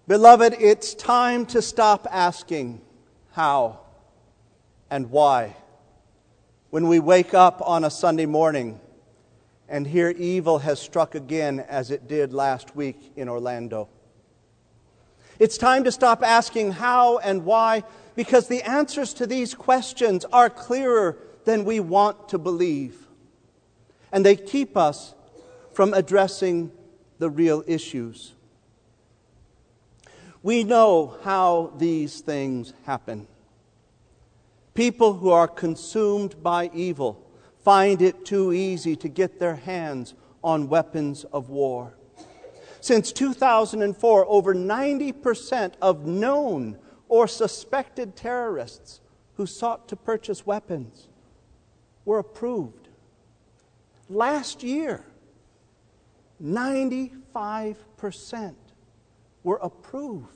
Beloved, it's time to stop asking how and why when we wake up on a Sunday morning and hear evil has struck again as it did last week in Orlando. It's time to stop asking how and why, because the answers to these questions are clearer than we want to believe. And they keep us from addressing the real issues. We know how these things happen. People who are consumed by evil find it too easy to get their hands on weapons of war. Since 2004, over 90% of known or suspected terrorists who sought to purchase weapons were approved. Last year, 95% were approved.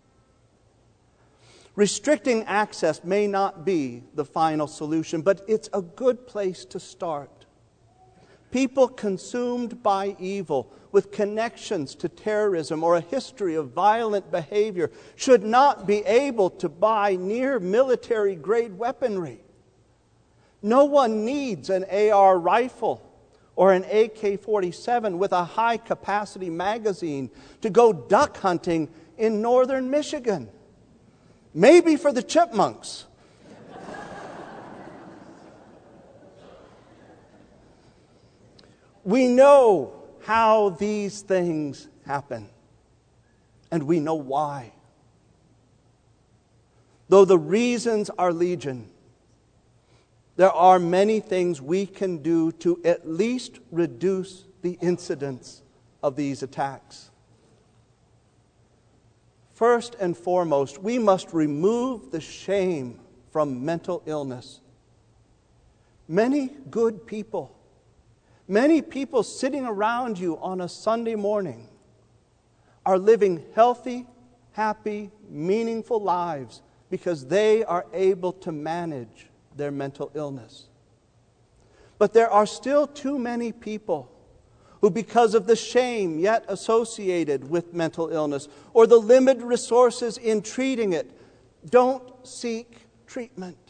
Restricting access may not be the final solution, but it's a good place to start. People consumed by evil with connections to terrorism or a history of violent behavior should not be able to buy near military-grade weaponry. No one needs an AR rifle or an AK-47 with a high-capacity magazine to go duck hunting in northern Michigan. Maybe for the chipmunks. We know how these things happen, and we know why. Though the reasons are legion, there are many things we can do to at least reduce the incidence of these attacks. First and foremost, we must remove the shame from mental illness. Many good people, many people sitting around you on a Sunday morning are living healthy, happy, meaningful lives because they are able to manage their mental illness. But there are still too many people who, because of the shame yet associated with mental illness or the limited resources in treating it, don't seek treatment.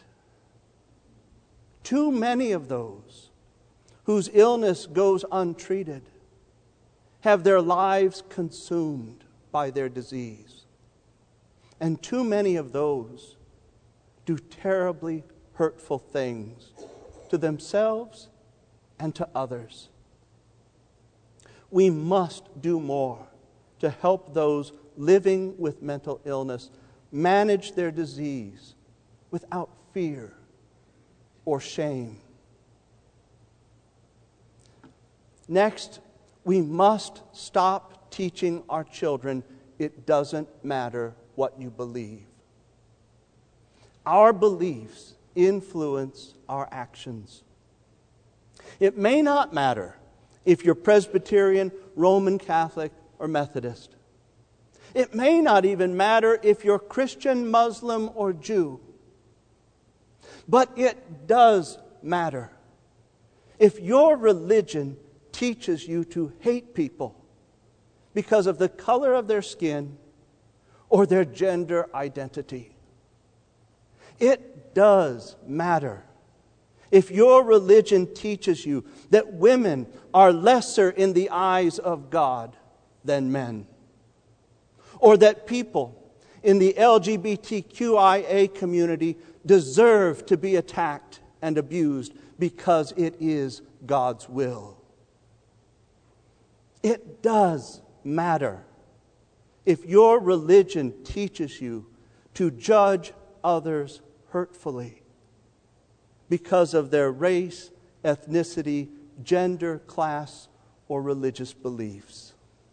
Too many of those whose illness goes untreated have their lives consumed by their disease. And too many of those do terribly hurtful things to themselves and to others. We must do more to help those living with mental illness manage their disease without fear or shame. Next, we must stop teaching our children it doesn't matter what you believe. Our beliefs influence our actions. It may not matter if you're Presbyterian, Roman Catholic, or Methodist. It may not even matter if you're Christian, Muslim, or Jew. But it does matter if your religion teaches you to hate people because of the color of their skin or their gender identity. It does matter if your religion teaches you that women are lesser in the eyes of God than men, or that people in the LGBTQIA community deserve to be attacked and abused because it is God's will. It does matter if your religion teaches you to judge others hurtfully because of their race, ethnicity, gender, class, or religious beliefs.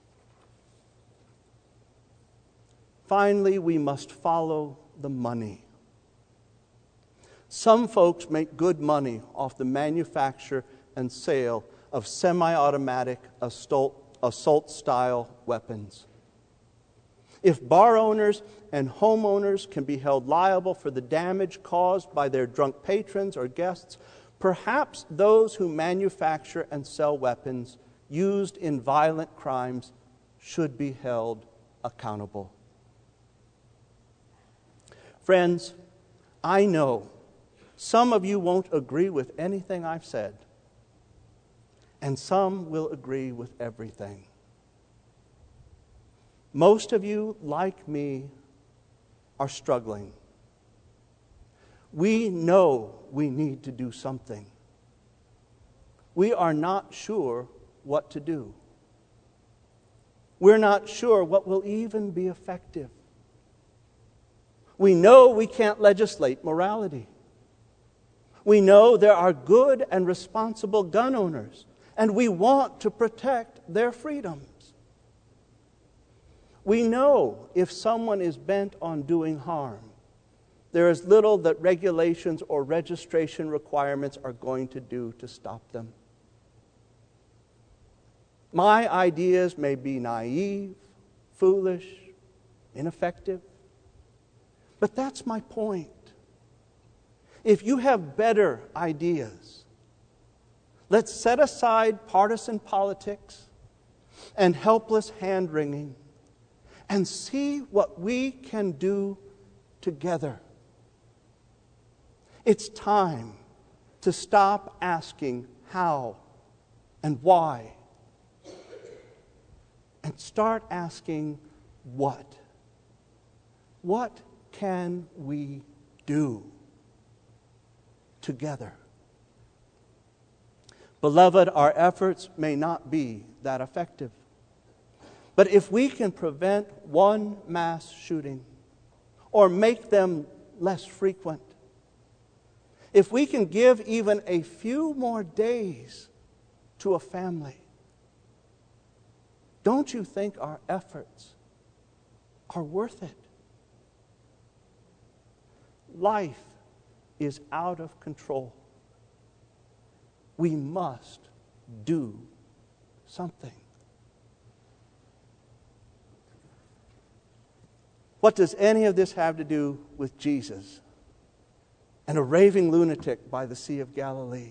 Finally, we must follow the money. Some folks make good money off the manufacture and sale of semi-automatic assault-style weapons. If bar owners and homeowners can be held liable for the damage caused by their drunk patrons or guests, perhaps those who manufacture and sell weapons used in violent crimes should be held accountable. Friends, I know some of you won't agree with anything I've said, and some will agree with everything. Most of you, like me, are struggling. We know we need to do something. We are not sure what to do. We're not sure what will even be effective. We know we can't legislate morality. We know there are good and responsible gun owners, and we want to protect their freedoms. We know if someone is bent on doing harm, there is little that regulations or registration requirements are going to do to stop them. My ideas may be naive, foolish, ineffective, but that's my point. If you have better ideas, let's set aside partisan politics and helpless hand-wringing and see what we can do together. It's time to stop asking how and why and start asking what. What can we do together? Beloved, our efforts may not be that effective. But if we can prevent one mass shooting or make them less frequent, if we can give even a few more days to a family, don't you think our efforts are worth it? Life is out of control. We must do something. What does any of this have to do with Jesus and a raving lunatic by the Sea of Galilee?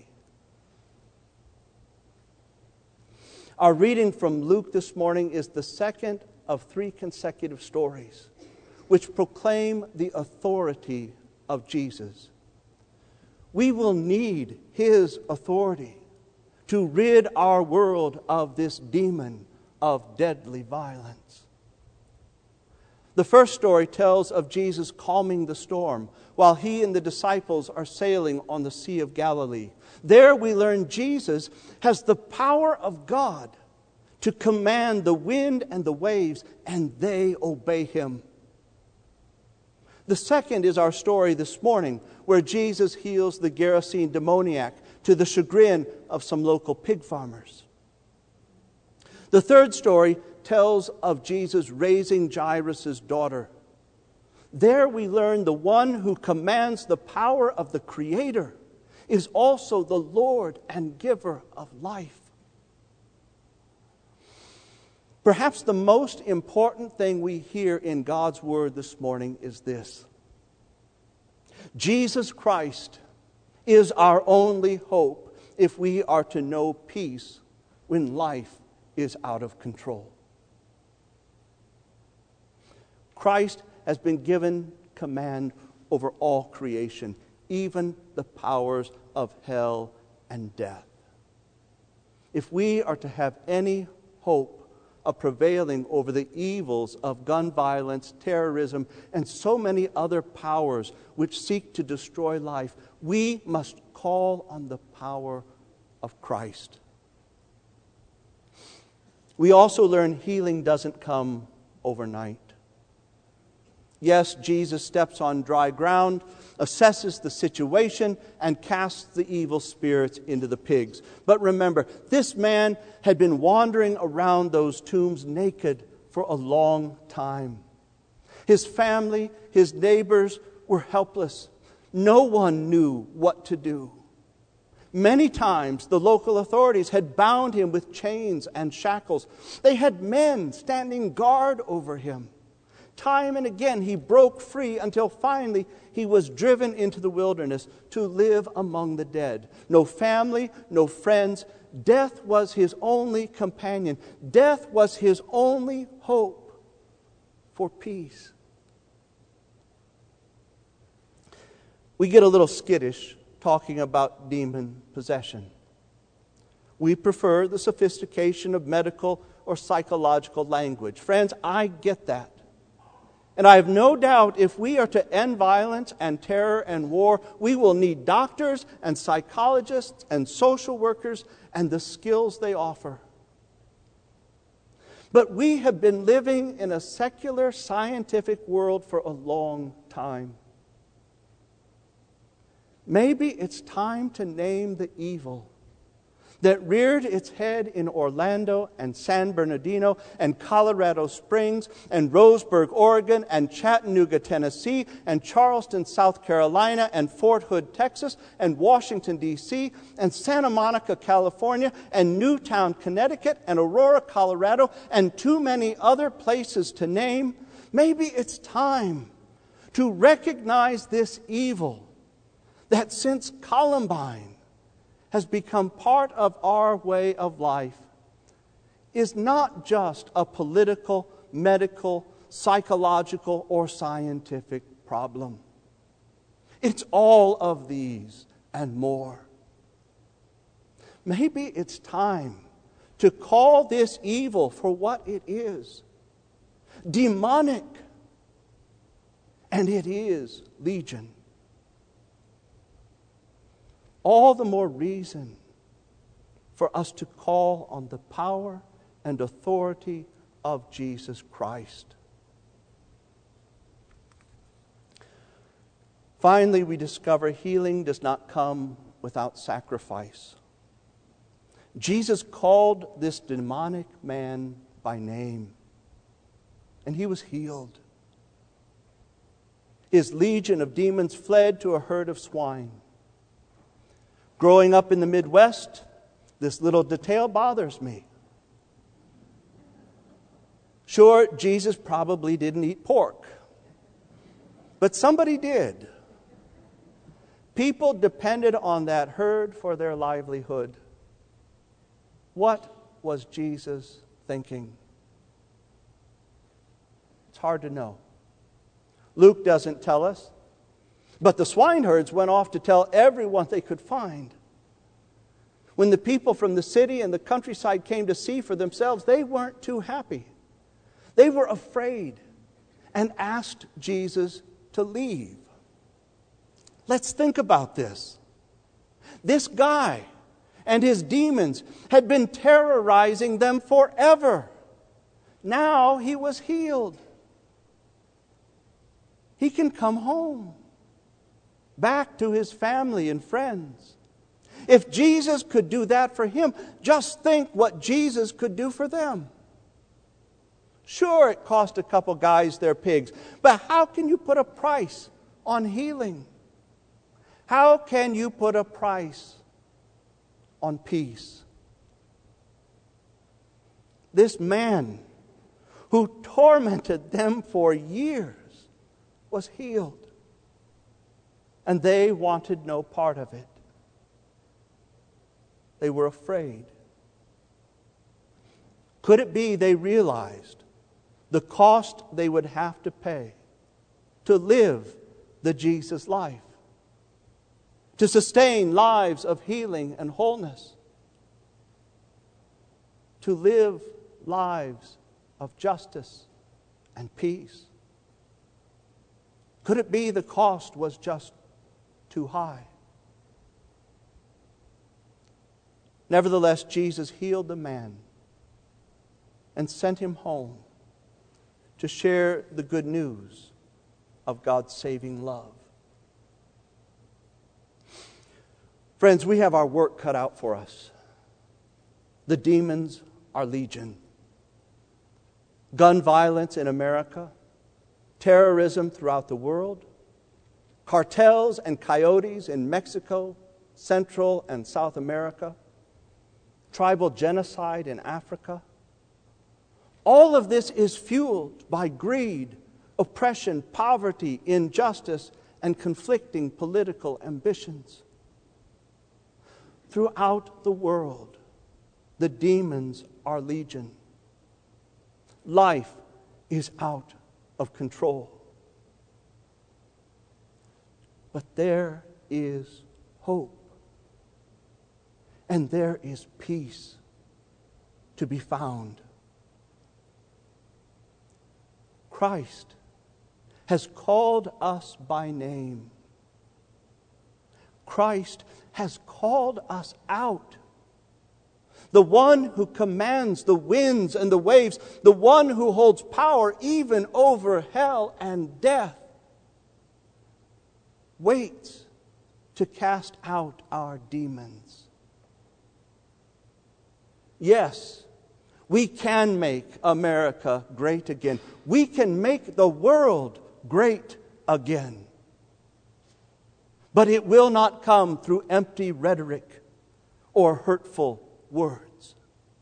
Our reading from Luke this morning is the second of 3 consecutive stories which proclaim the authority of Jesus. We will need His authority to rid our world of this demon of deadly violence. The first story tells of Jesus calming the storm while He and the disciples are sailing on the Sea of Galilee. There we learn Jesus has the power of God to command the wind and the waves, and they obey Him. The second is our story this morning, where Jesus heals the Gerasene demoniac to the chagrin of some local pig farmers. The third story tells of Jesus raising Jairus' daughter. There we learn the one who commands the power of the Creator is also the Lord and giver of life. Perhaps the most important thing we hear in God's Word this morning is this: Jesus Christ is our only hope if we are to know peace when life is out of control. Christ has been given command over all creation, even the powers of hell and death. If we are to have any hope of prevailing over the evils of gun violence, terrorism, and so many other powers which seek to destroy life, we must call on the power of Christ. We also learn healing doesn't come overnight. Yes, Jesus steps on dry ground, assesses the situation, and casts the evil spirits into the pigs. But remember, this man had been wandering around those tombs naked for a long time. His family, his neighbors were helpless. No one knew what to do. Many times the local authorities had bound him with chains and shackles. They had men standing guard over him. Time and again he broke free until finally he was driven into the wilderness to live among the dead. No family, no friends. Death was his only companion. Death was his only hope for peace. We get a little skittish talking about demon possession. We prefer the sophistication of medical or psychological language. Friends, I get that. And I have no doubt if we are to end violence and terror and war, we will need doctors and psychologists and social workers and the skills they offer. But we have been living in a secular scientific world for a long time. Maybe it's time to name the evil that reared its head in Orlando and San Bernardino and Colorado Springs and Roseburg, Oregon and Chattanooga, Tennessee and Charleston, South Carolina and Fort Hood, Texas and Washington, D.C. and Santa Monica, California and Newtown, Connecticut and Aurora, Colorado and too many other places to name. Maybe it's time to recognize this evil that since Columbine has become part of our way of life, is not just a political, medical, psychological, or scientific problem. It's all of these and more. Maybe it's time to call this evil for what it is: demonic. And it is legion. All the more reason for us to call on the power and authority of Jesus Christ. Finally, we discover healing does not come without sacrifice. Jesus called this demonic man by name, and he was healed. His legion of demons fled to a herd of swine. Growing up in the Midwest, this little detail bothers me. Sure, Jesus probably didn't eat pork, but somebody did. People depended on that herd for their livelihood. What was Jesus thinking? It's hard to know. Luke doesn't tell us. But the swineherds went off to tell everyone they could find. When the people from the city and the countryside came to see for themselves, they weren't too happy. They were afraid and asked Jesus to leave. Let's think about this. This guy and his demons had been terrorizing them forever. Now he was healed. He can come home, back to his family and friends. If Jesus could do that for him, just think what Jesus could do for them. Sure, it cost a couple guys their pigs, but how can you put a price on healing? How can you put a price on peace? This man who tormented them for years was healed. And they wanted no part of it. They were afraid. Could it be they realized the cost they would have to pay to live the Jesus life, to sustain lives of healing and wholeness, to live lives of justice and peace? Could it be the cost was just too high? Nevertheless, Jesus healed the man and sent him home to share the good news of God's saving love. Friends, we have our work cut out for us. The demons are legion. Gun violence in America, terrorism throughout the world, cartels and coyotes in Mexico, Central and South America, tribal genocide in Africa. All of this is fueled by greed, oppression, poverty, injustice, and conflicting political ambitions. Throughout the world, the demons are legion. Life is out of control. But there is hope. And there is peace to be found. Christ has called us by name. Christ has called us out. The one who commands the winds and the waves, the one who holds power even over hell and death, waits to cast out our demons. Yes, we can make America great again. We can make the world great again. But it will not come through empty rhetoric or hurtful words.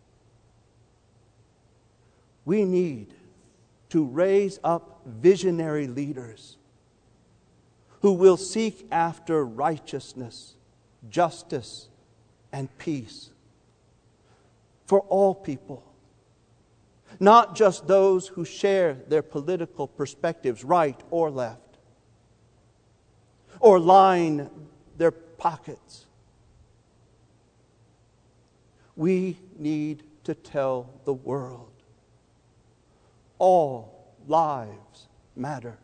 We need to raise up visionary leaders who will seek after righteousness, justice, and peace for all people. Not just those who share their political perspectives, right or left, or line their pockets. We need to tell the world all lives matter.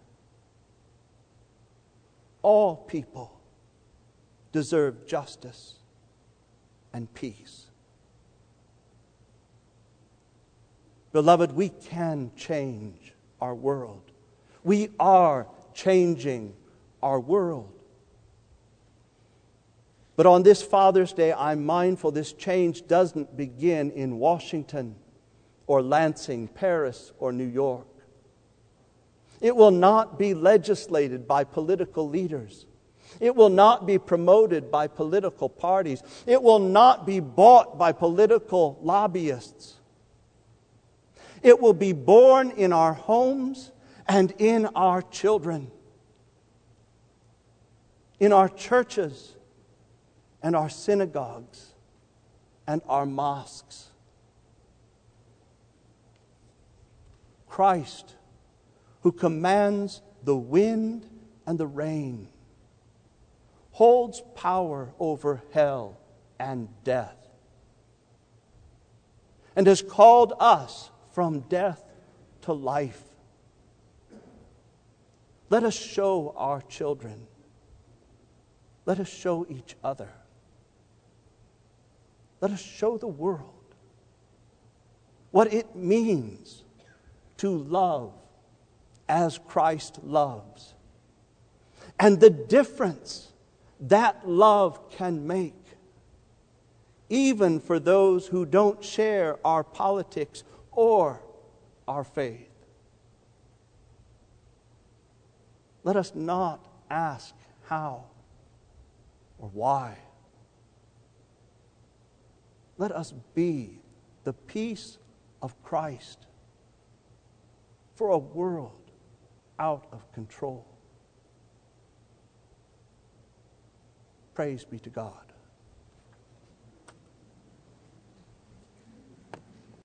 All people deserve justice and peace. Beloved, we can change our world. We are changing our world. But on this Father's Day, I'm mindful this change doesn't begin in Washington or Lansing, Paris, or New York. It will not be legislated by political leaders. It will not be promoted by political parties. It will not be bought by political lobbyists. It will be born in our homes and in our children, in our churches and our synagogues and our mosques. Christ, who commands the wind and the rain, holds power over hell and death, and has called us from death to life. Let us show our children. Let us show each other. Let us show the world what it means to love as Christ loves, and the difference that love can make, even for those who don't share our politics or our faith. Let us not ask how or why. Let us be the peace of Christ for a world out of control. Praise be to God.